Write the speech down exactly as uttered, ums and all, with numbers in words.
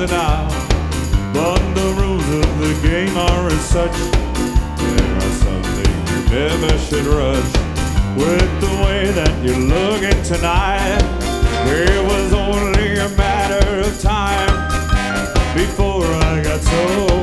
denial. But the rules of the game are as such. There are some things you never should rush. With the way that you're looking tonight, it was only a matter of time before I got so